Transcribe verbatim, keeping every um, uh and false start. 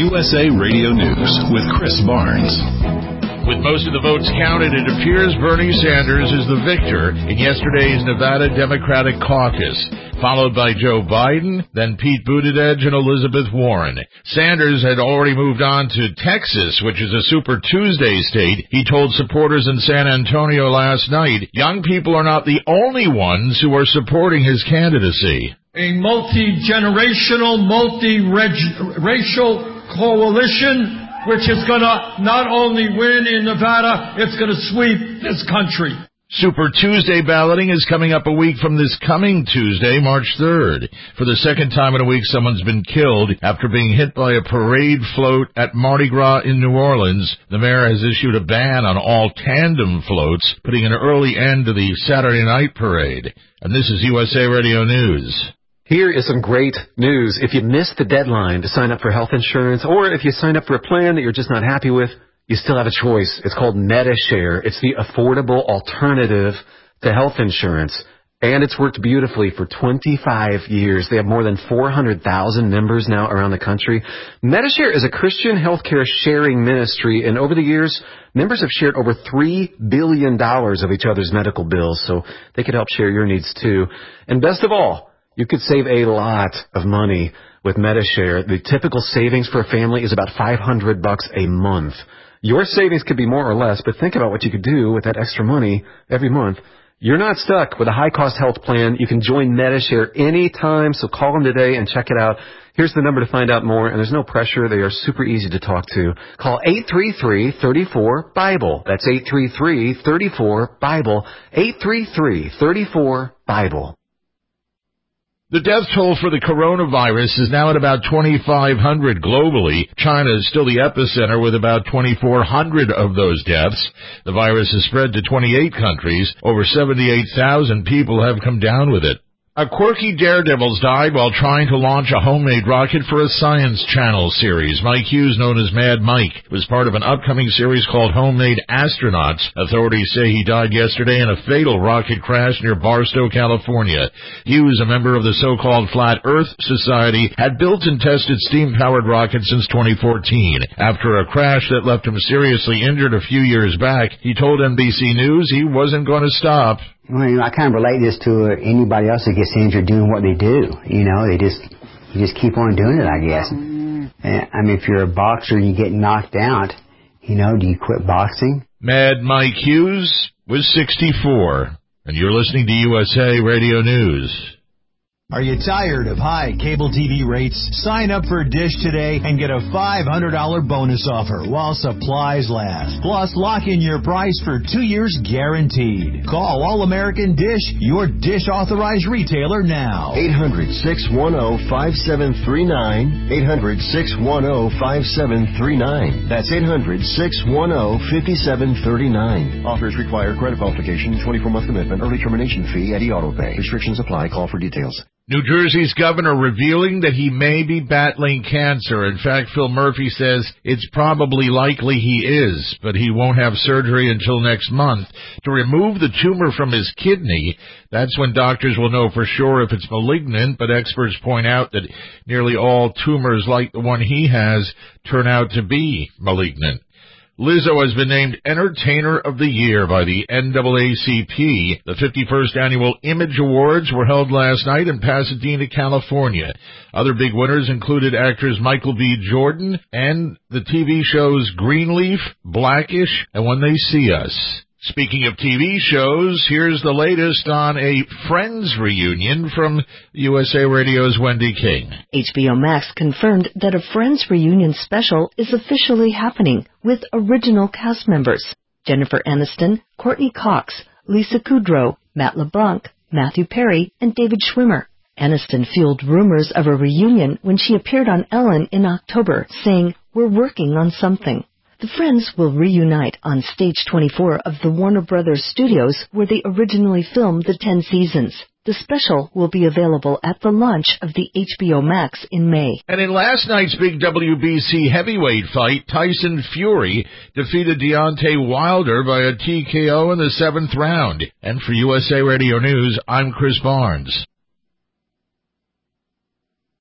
U S A Radio News with Chris Barnes. With most of the votes counted, it appears Bernie Sanders is the victor in yesterday's Nevada Democratic caucus, followed by Joe Biden, then Pete Buttigieg and Elizabeth Warren. Sanders had already moved on to Texas, which is a Super Tuesday state. He told supporters in San Antonio last night, young people are not the only ones who are supporting his candidacy. A multi-generational, multi-racial coalition which is going to not only win in Nevada, it's going to sweep this country. Super Tuesday balloting is coming up a week from this coming Tuesday, March third. For the second time in a week, someone's been killed after being hit by a parade float at Mardi Gras in New Orleans. The mayor has issued a ban on all tandem floats, putting an early end to the Saturday night parade. And this is U S A Radio News. Here is some great news. If you missed the deadline to sign up for health insurance, or if you signed up for a plan that you're just not happy with, you still have a choice. It's called Medi-Share. It's the affordable alternative to health insurance, and it's worked beautifully for twenty-five years. They have more than four hundred thousand members now around the country. Medi-Share is a Christian healthcare sharing ministry, and over the years, members have shared over three billion dollars of each other's medical bills, so they could help share your needs too. And best of all, you could save a lot of money with Medi-Share. The typical savings for a family is about five hundred bucks a month. Your savings could be more or less, but think about what you could do with that extra money every month. You're not stuck with a high-cost health plan. You can join Medi-Share anytime, so call them today and check it out. Here's the number to find out more, and there's no pressure. They are super easy to talk to. Call eight three three, three four, BIBLE. That's eight three three, three four, BIBLE. eight three three, three four, BIBLE. The death toll for the coronavirus is now at about twenty-five hundred globally. China is still the epicenter with about twenty-four hundred of those deaths. The virus has spread to twenty-eight countries. Over seventy-eight thousand people have come down with it. A quirky daredevil's died while trying to launch a homemade rocket for a Science Channel series. Mike Hughes, known as Mad Mike, was part of an upcoming series called Homemade Astronauts. Authorities say he died yesterday in a fatal rocket crash near Barstow, California. Hughes, a member of the so-called Flat Earth Society, had built and tested steam-powered rockets since twenty fourteen. After a crash that left him seriously injured a few years back, he told N B C News he wasn't going to stop. Well, you know, I kind of relate this to uh, anybody else that gets injured doing what they do. You know, they just you just keep on doing it, I guess. And, I mean, if you're a boxer and you get knocked out, you know, do you quit boxing? Mad Mike Hughes was sixty-four, and you're listening to U S A Radio News. Are you tired of high cable T V rates? Sign up for Dish today and get a five hundred dollars bonus offer while supplies last. Plus, lock in your price for two years guaranteed. Call All-American Dish, your Dish authorized retailer now. eight hundred, six one zero, five seven three nine. eight hundred, six one zero, five seven three nine. That's eight hundred, six one zero, five seven three nine. Offers require credit qualification, twenty-four month commitment, early termination fee, Eddie Auto Pay. Restrictions apply. Call for details. New Jersey's governor revealing that he may be battling cancer. In fact, Phil Murphy says it's probably likely he is, but he won't have surgery until next month to remove the tumor from his kidney. That's when doctors will know for sure if it's malignant, but experts point out that nearly all tumors like the one he has turn out to be malignant. Lizzo has been named Entertainer of the Year by the N double A C P. The fifty-first Annual Image Awards were held last night in Pasadena, California. Other big winners included actors Michael B. Jordan and the T V shows Greenleaf, Blackish, and When They See Us. Speaking of T V shows, here's the latest on a Friends reunion from U S A Radio's Wendy King. H B O Max confirmed that a Friends reunion special is officially happening with original cast members. Jennifer Aniston, Courtney Cox, Lisa Kudrow, Matt LeBlanc, Matthew Perry, and David Schwimmer. Aniston fueled rumors of a reunion when she appeared on Ellen in October, saying, "We're working on something." The Friends will reunite on Stage twenty-four of the Warner Brothers Studios, where they originally filmed the ten seasons. The special will be available at the launch of the H B O Max in May. And in last night's big W B C heavyweight fight, Tyson Fury defeated Deontay Wilder by a T K O in the seventh round. And for U S A Radio News, I'm Chris Barnes.